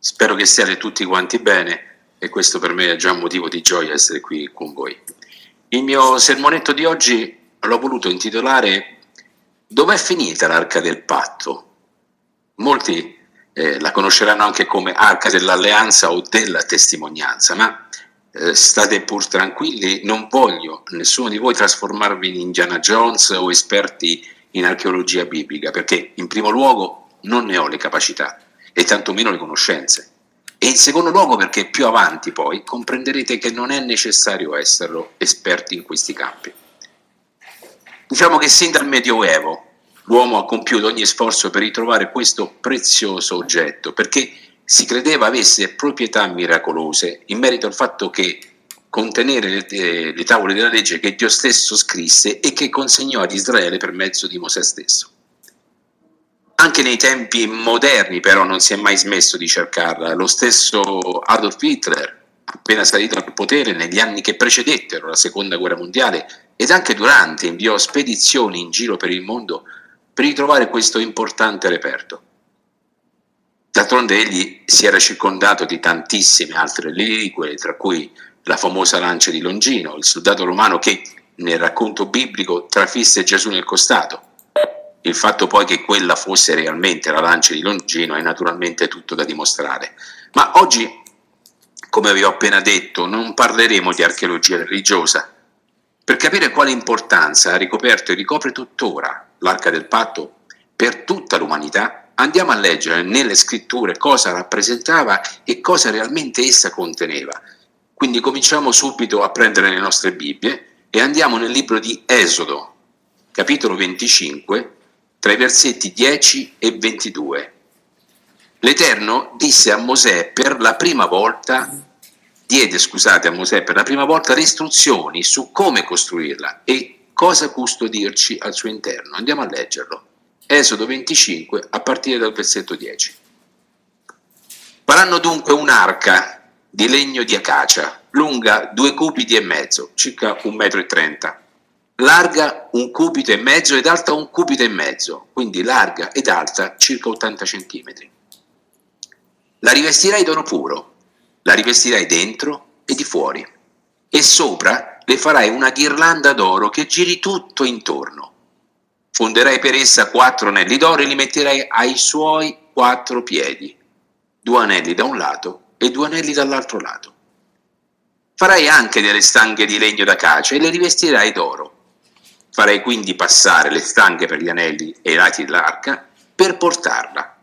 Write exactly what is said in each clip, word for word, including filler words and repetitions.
Spero che stiate tutti quanti bene e questo per me è già un motivo di gioia essere qui con voi. Il mio sermonetto di oggi l'ho voluto intitolare Dov'è finita l'Arca del Patto? Molti eh, la conosceranno anche come Arca dell'Alleanza o della Testimonianza, ma eh, state pur tranquilli, non voglio nessuno di voi trasformarvi in Indiana Jones o esperti in archeologia biblica, perché in primo luogo non ne ho le capacità e tantomeno le conoscenze, e in secondo luogo perché più avanti poi comprenderete che non è necessario esserlo esperti in questi campi. Diciamo che sin dal Medioevo l'uomo ha compiuto ogni sforzo per ritrovare questo prezioso oggetto, perché si credeva avesse proprietà miracolose in merito al fatto che contenere le, eh, le tavole della legge che Dio stesso scrisse e che consegnò ad Israele per mezzo di Mosè stesso. Anche nei tempi moderni però non si è mai smesso di cercarla. Lo stesso Adolf Hitler, appena salito al potere negli anni che precedettero la seconda guerra mondiale ed anche durante, inviò spedizioni in giro per il mondo per ritrovare questo importante reperto. D'altronde egli si era circondato di tantissime altre reliquie, tra cui la famosa lancia di Longino, il soldato romano che nel racconto biblico trafisse Gesù nel costato. Il fatto poi che quella fosse realmente la lancia di Longino è naturalmente tutto da dimostrare. Ma oggi, come vi ho appena detto, non parleremo di archeologia religiosa. Per capire quale importanza ha ricoperto e ricopre tuttora l'Arca del Patto per tutta l'umanità, andiamo a leggere nelle scritture cosa rappresentava e cosa realmente essa conteneva. Quindi cominciamo subito a prendere le nostre Bibbie e andiamo nel libro di Esodo, capitolo venticinque, tra i versetti dieci e ventidue. L'Eterno disse a Mosè per la prima volta, diede scusate a Mosè per la prima volta le istruzioni su come costruirla e cosa custodirci al suo interno. Andiamo a leggerlo. Esodo venticinque a partire dal versetto dieci. Faranno dunque un'arca di legno di acacia, lunga due cubiti e mezzo, circa un metro e trenta. Larga un cubito e mezzo ed alta un cubito e mezzo, quindi larga ed alta circa ottanta centimetri. La rivestirai d'oro puro, la rivestirai dentro e di fuori, e sopra le farai una ghirlanda d'oro che giri tutto intorno. Fonderai per essa quattro anelli d'oro e li metterai ai suoi quattro piedi, due anelli da un lato e due anelli dall'altro lato. Farai anche delle stanghe di legno d'acacia e le rivestirai d'oro. Farai quindi passare le stanghe per gli anelli e i lati dell'arca per portarla.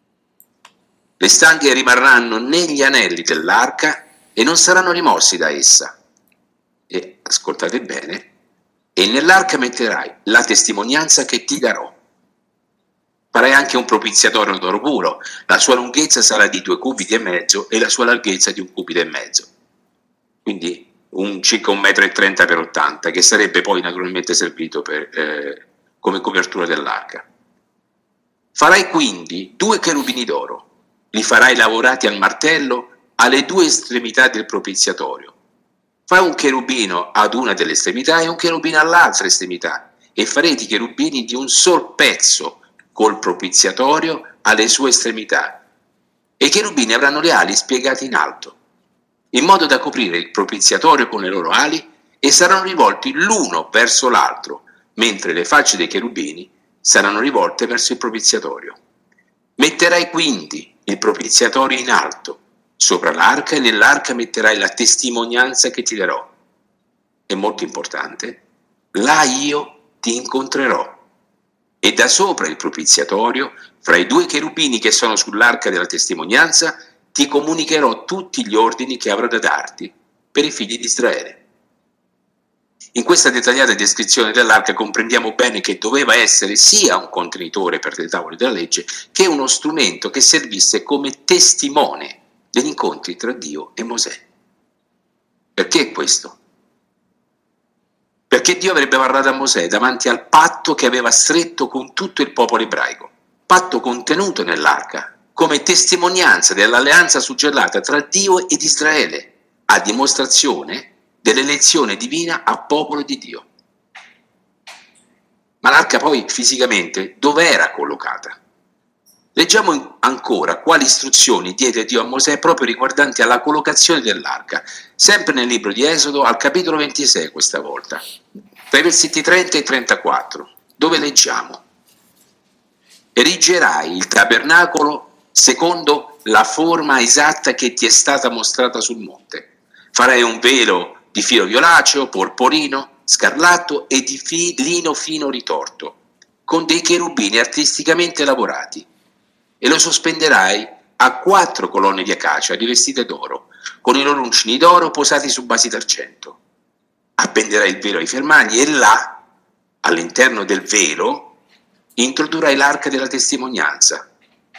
Le stanghe rimarranno negli anelli dell'arca e non saranno rimossi da essa. E ascoltate bene, e nell'arca metterai la testimonianza che ti darò. Farai anche un propiziatorio d'oro puro, la sua lunghezza sarà di due cubiti e mezzo e la sua larghezza di un cubito e mezzo. Quindi un circa un metro e trenta per ottanta, che sarebbe poi naturalmente servito per, eh, come copertura dell'arca. Farai quindi due cherubini d'oro, li farai lavorati al martello alle due estremità del propiziatorio. Fai un cherubino ad una delle estremità e un cherubino all'altra estremità, e farete i cherubini di un sol pezzo col propiziatorio alle sue estremità. E i cherubini avranno le ali spiegate in alto, in modo da coprire il propiziatorio con le loro ali, e saranno rivolti l'uno verso l'altro, mentre le facce dei cherubini saranno rivolte verso il propiziatorio. Metterai quindi il propiziatorio in alto, sopra l'arca, e nell'arca metterai la testimonianza che ti darò. È molto importante, là io ti incontrerò. E da sopra il propiziatorio, fra i due cherubini che sono sull'arca della testimonianza, ti comunicherò tutti gli ordini che avrò da darti per i figli di Israele. In questa dettagliata descrizione dell'arca comprendiamo bene che doveva essere sia un contenitore per le tavole della legge che uno strumento che servisse come testimone degli incontri tra Dio e Mosè. Perché questo? Perché Dio avrebbe parlato a Mosè davanti al patto che aveva stretto con tutto il popolo ebraico, patto contenuto nell'arca, come testimonianza dell'alleanza suggellata tra Dio ed Israele, a dimostrazione dell'elezione divina a popolo di Dio. Ma l'arca poi fisicamente dove era collocata? Leggiamo ancora quali istruzioni diede Dio a Mosè proprio riguardanti alla collocazione dell'arca, sempre nel libro di Esodo, al capitolo ventisei questa volta, tra i versetti trenta e trentaquattro, dove leggiamo: erigerai il tabernacolo secondo la forma esatta che ti è stata mostrata sul monte. Farai un velo di filo violaceo, porporino, scarlatto e di fi- lino fino ritorto, con dei cherubini artisticamente lavorati, e lo sospenderai a quattro colonne di acacia rivestite d'oro, con i loro uncini d'oro posati su basi d'argento. Appenderai il velo ai fermagli e là, all'interno del velo, introdurrai l'arca della testimonianza.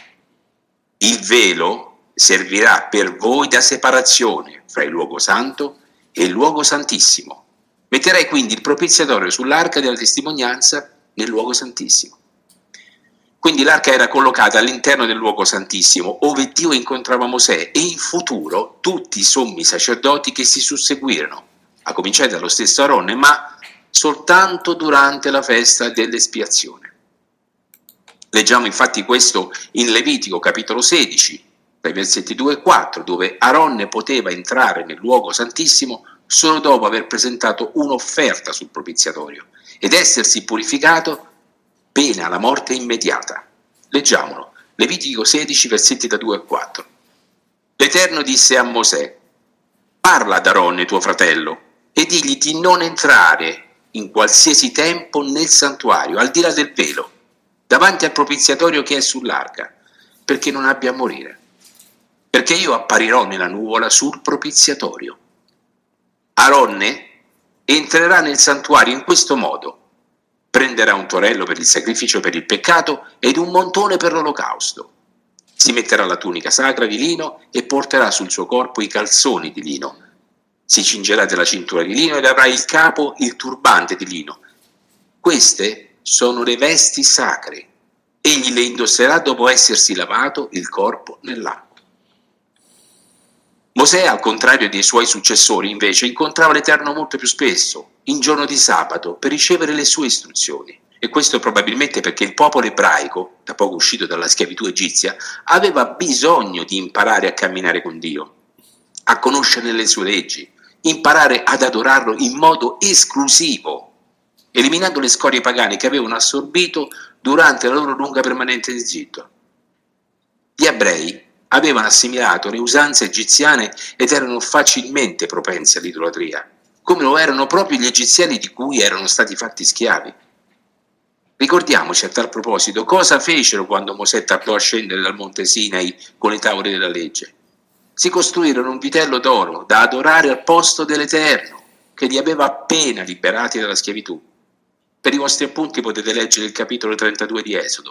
Il velo servirà per voi da separazione fra il luogo santo e il luogo santissimo. Metterai quindi il propiziatorio sull'arca della testimonianza nel luogo santissimo. Quindi l'arca era collocata all'interno del luogo santissimo, ove Dio incontrava Mosè, e in futuro tutti i sommi sacerdoti che si susseguirono, a cominciare dallo stesso Aronne, ma soltanto durante la festa dell'espiazione. Leggiamo infatti questo in Levitico capitolo sedici, dai versetti due e quattro, dove Aronne poteva entrare nel luogo santissimo solo dopo aver presentato un'offerta sul propiziatorio ed essersi purificato pena la morte immediata. Leggiamolo, Levitico sedici, versetti da due a quattro. L'Eterno disse a Mosè: parla ad Aronne tuo fratello e digli di non entrare in qualsiasi tempo nel santuario, al di là del velo, davanti al propiziatorio che è sull'arca, perché non abbia a morire. Perché io apparirò nella nuvola sul propiziatorio. Aronne entrerà nel santuario in questo modo: prenderà un torello per il sacrificio per il peccato ed un montone per l'olocausto. Si metterà la tunica sacra di lino e porterà sul suo corpo i calzoni di lino. Si cingerà della cintura di lino ed avrà il capo il turbante di lino. Queste sono le vesti sacre. Egli le indosserà dopo essersi lavato il corpo nell'acqua. Mosè, al contrario dei suoi successori, invece, incontrava l'Eterno molto più spesso, in giorno di sabato, per ricevere le sue istruzioni. E questo probabilmente perché il popolo ebraico, da poco uscito dalla schiavitù egizia, aveva bisogno di imparare a camminare con Dio, a conoscere le sue leggi, imparare ad adorarlo in modo esclusivo, eliminando le scorie pagane che avevano assorbito durante la loro lunga permanenza in Egitto. Gli ebrei avevano assimilato le usanze egiziane ed erano facilmente propensi all'idolatria, come lo erano proprio gli egiziani di cui erano stati fatti schiavi. Ricordiamoci a tal proposito cosa fecero quando Mosè tardò a scendere dal monte Sinai con le tavole della legge. Si costruirono un vitello d'oro da adorare al posto dell'Eterno, che li aveva appena liberati dalla schiavitù. Per i vostri appunti potete leggere il capitolo trentadue di Esodo.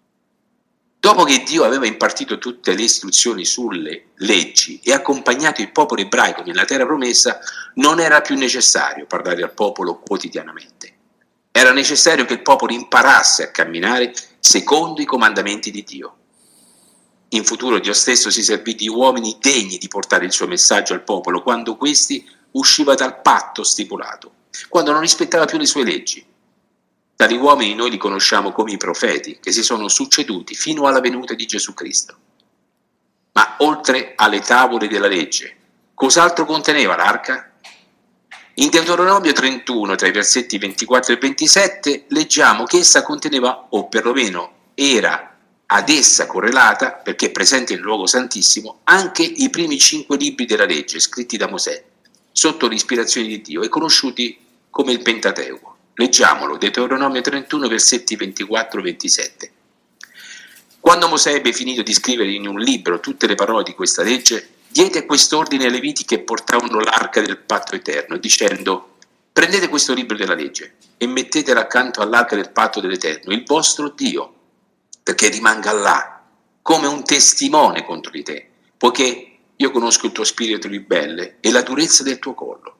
Dopo che Dio aveva impartito tutte le istruzioni sulle leggi e accompagnato il popolo ebraico nella terra promessa, non era più necessario parlare al popolo quotidianamente. Era necessario che il popolo imparasse a camminare secondo i comandamenti di Dio. In futuro Dio stesso si servì di uomini degni di portare il suo messaggio al popolo quando questi usciva dal patto stipulato, quando non rispettava più le sue leggi. Tali uomini noi li conosciamo come i profeti, che si sono succeduti fino alla venuta di Gesù Cristo. Ma oltre alle tavole della legge, cos'altro conteneva l'arca? In Deuteronomio trentuno, tra i versetti ventiquattro e ventisette, leggiamo che essa conteneva, o perlomeno era ad essa correlata, perché è presente nel luogo santissimo, anche i primi cinque libri della legge scritti da Mosè, sotto l'ispirazione di Dio e conosciuti come il Pentateuco. Leggiamolo, Deuteronomio trentuno, versetti ventiquattro ventisette. Quando Mosè ebbe finito di scrivere in un libro tutte le parole di questa legge, diede quest'ordine ai Leviti che portavano l'arca del patto eterno, dicendo: prendete questo libro della legge e mettetelo accanto all'arca del patto dell'Eterno, il vostro Dio, perché rimanga là come un testimone contro di te, poiché io conosco il tuo spirito ribelle e la durezza del tuo collo.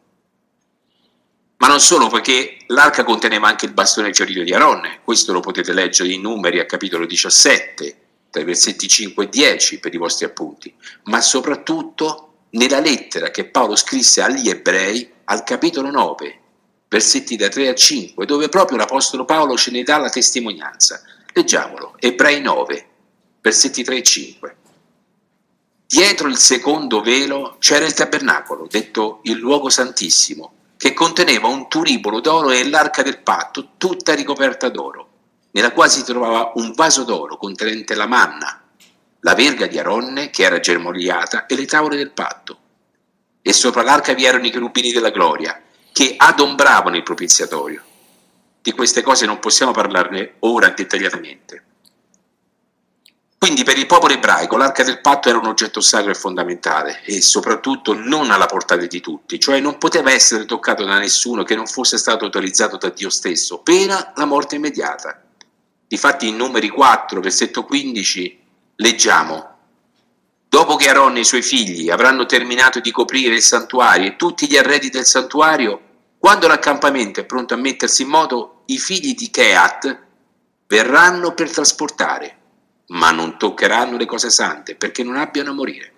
Ma non solo, poiché l'arca conteneva anche il bastone fiorito di Aronne. Questo lo potete leggere in Numeri a capitolo diciassette, tra i versetti cinque e dieci per i vostri appunti, ma soprattutto nella lettera che Paolo scrisse agli ebrei al capitolo nove, versetti da tre a cinque, dove proprio l'apostolo Paolo ce ne dà la testimonianza. Leggiamolo, Ebrei nove, versetti tre e cinque. Dietro il secondo velo c'era il tabernacolo, detto il luogo santissimo, che conteneva un turibolo d'oro e l'arca del patto, tutta ricoperta d'oro, nella quale si trovava un vaso d'oro contenente la manna, la verga di Aronne che era germogliata e le tavole del patto. E sopra l'arca vi erano i cherubini della gloria, che adombravano il propiziatorio. Di queste cose non possiamo parlarne ora dettagliatamente. Quindi per il popolo ebraico l'arca del patto era un oggetto sacro e fondamentale e soprattutto non alla portata di tutti, cioè non poteva essere toccato da nessuno che non fosse stato autorizzato da Dio stesso, pena la morte immediata. Difatti in Numeri quattro, versetto quindici, leggiamo: dopo che Aaron e i suoi figli avranno terminato di coprire il santuario e tutti gli arredi del santuario, quando l'accampamento è pronto a mettersi in moto, i figli di Kehat verranno per trasportare, ma non toccheranno le cose sante perché non abbiano a morire.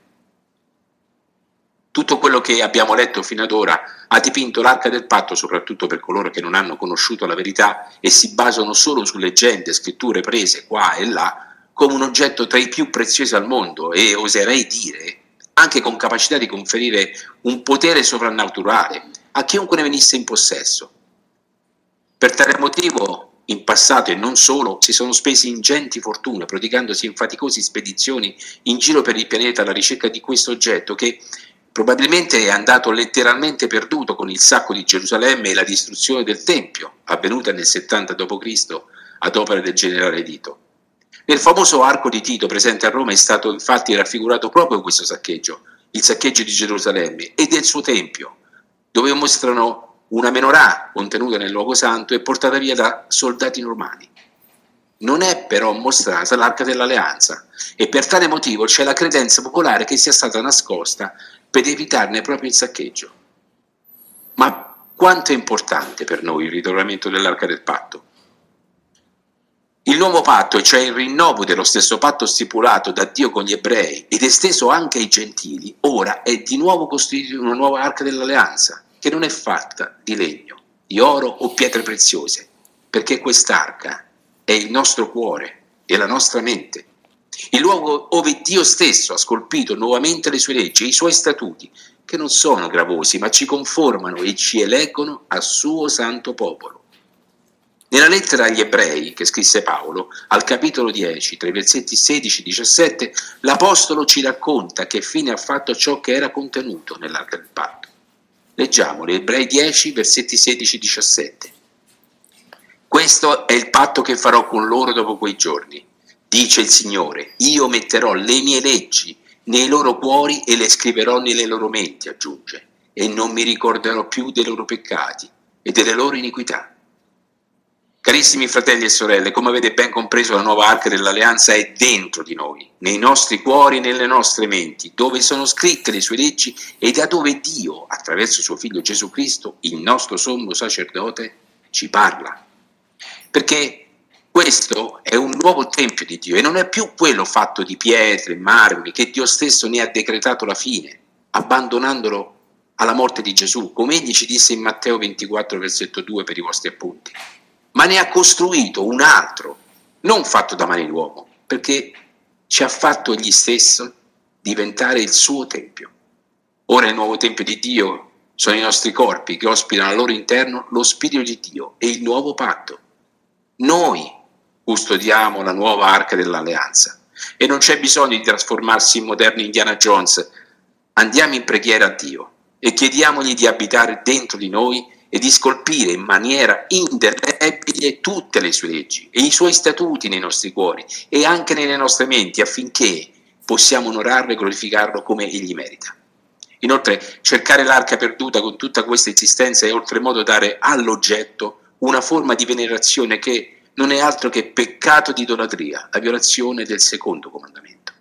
Tutto quello che abbiamo letto fino ad ora ha dipinto l'arca del patto, soprattutto per coloro che non hanno conosciuto la verità e si basano solo su leggende, scritture prese qua e là, come un oggetto tra i più preziosi al mondo e, oserei dire, anche con capacità di conferire un potere sovrannaturale a chiunque ne venisse in possesso. Per tale motivo, in passato e non solo, si sono spesi ingenti fortune prodigandosi in faticose spedizioni in giro per il pianeta alla ricerca di questo oggetto che probabilmente è andato letteralmente perduto con il sacco di Gerusalemme e la distruzione del Tempio, avvenuta nel settanta dopo Cristo ad opera del generale Tito. Nel famoso arco di Tito presente a Roma è stato infatti raffigurato proprio questo saccheggio, il saccheggio di Gerusalemme e del suo Tempio, dove mostrano una menorah contenuta nel luogo santo e portata via da soldati romani. Non è però mostrata l'arca dell'alleanza e per tale motivo c'è la credenza popolare che sia stata nascosta per evitarne proprio il saccheggio. Ma quanto è importante per noi il ritrovamento dell'arca del patto? Il nuovo patto, cioè il rinnovo dello stesso patto stipulato da Dio con gli ebrei ed esteso anche ai gentili, ora è di nuovo costituito una nuova arca dell'alleanza, che non è fatta di legno, di oro o pietre preziose, perché quest'arca è il nostro cuore e la nostra mente, il luogo dove Dio stesso ha scolpito nuovamente le sue leggi e i suoi statuti, che non sono gravosi, ma ci conformano e ci eleggono al suo santo popolo. Nella lettera agli ebrei che scrisse Paolo, al capitolo dieci, tra i versetti sedici e diciassette, l'apostolo ci racconta che fine ha fatto ciò che era contenuto nell'arca del patto. Leggiamo Ebrei dieci, versetti sedici e diciassette. Questo è il patto che farò con loro dopo quei giorni, dice il Signore, io metterò le mie leggi nei loro cuori e le scriverò nelle loro menti, aggiunge, e non mi ricorderò più dei loro peccati e delle loro iniquità. Carissimi fratelli e sorelle, come avete ben compreso, la nuova arca dell'alleanza è dentro di noi, nei nostri cuori e nelle nostre menti, dove sono scritte le sue leggi e da dove Dio, attraverso suo Figlio Gesù Cristo, il nostro sommo sacerdote, ci parla. Perché questo è un nuovo tempio di Dio e non è più quello fatto di pietre, marmi, che Dio stesso ne ha decretato la fine, abbandonandolo alla morte di Gesù, come egli ci disse in Matteo ventiquattro, versetto due per i vostri appunti. Ma ne ha costruito un altro, non fatto da mani d'uomo, perché ci ha fatto egli stesso diventare il suo tempio. Ora il nuovo tempio di Dio sono i nostri corpi che ospitano al loro interno lo Spirito di Dio e il nuovo patto. Noi custodiamo la nuova arca dell'alleanza e non c'è bisogno di trasformarsi in moderni Indiana Jones. Andiamo in preghiera a Dio e chiediamogli di abitare dentro di noi e di scolpire in maniera indelebile tutte le sue leggi e i suoi statuti nei nostri cuori e anche nelle nostre menti, affinché possiamo onorarlo e glorificarlo come egli merita. Inoltre, cercare l'arca perduta con tutta questa insistenza è oltremodo dare all'oggetto una forma di venerazione che non è altro che peccato di idolatria, la violazione del secondo comandamento.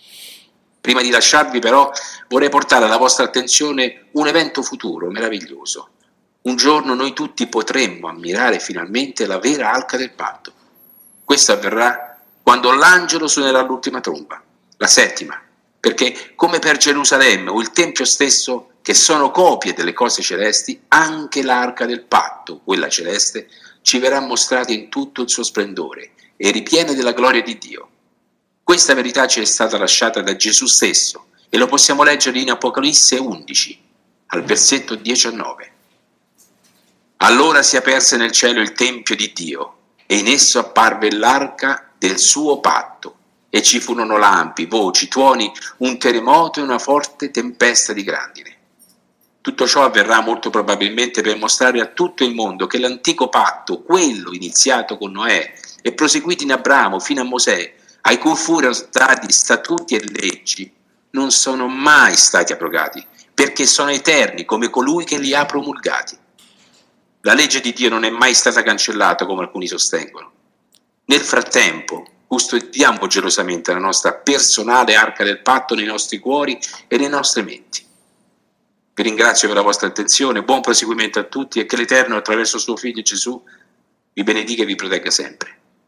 Prima di lasciarvi però vorrei portare alla vostra attenzione un evento futuro meraviglioso. Un giorno noi tutti potremmo ammirare finalmente la vera arca del patto. Questo avverrà quando l'angelo suonerà l'ultima tromba, la settima, perché come per Gerusalemme o il Tempio stesso, che sono copie delle cose celesti, anche l'arca del patto, quella celeste, ci verrà mostrata in tutto il suo splendore e ripiena della gloria di Dio. Questa verità ci è stata lasciata da Gesù stesso e lo possiamo leggere in Apocalisse undici, al versetto diciannove. Allora si aperse nel cielo il tempio di Dio e in esso apparve l'arca del suo patto e ci furono lampi, voci, tuoni, un terremoto e una forte tempesta di grandine. Tutto ciò avverrà molto probabilmente per mostrare a tutto il mondo che l'antico patto, quello iniziato con Noè e proseguito in Abramo fino a Mosè, ai cui furono stati statuti e leggi, non sono mai stati abrogati, perché sono eterni come colui che li ha promulgati. La legge di Dio non è mai stata cancellata come alcuni sostengono. Nel frattempo, custodiamo gelosamente la nostra personale arca del patto nei nostri cuori e nelle nostre menti. Vi ringrazio per la vostra attenzione, buon proseguimento a tutti e che l'Eterno attraverso suo Figlio Gesù vi benedica e vi protegga sempre.